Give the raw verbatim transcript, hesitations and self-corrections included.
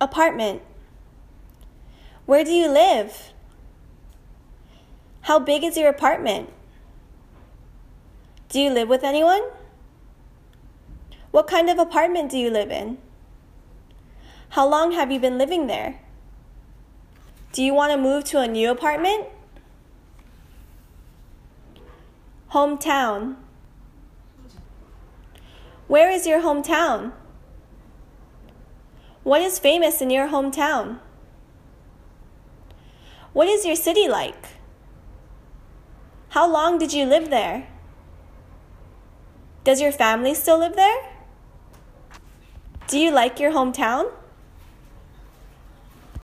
Apartment. Where do you live? How big is your apartment? Do you live with anyone? What kind of apartment do you live in? How long have you been living there? Do you want to move to a new apartment? Hometown. Where is your hometown? What is famous in your hometown? What is your city like? How long did you live there? Does your family still live there? Do you like your hometown?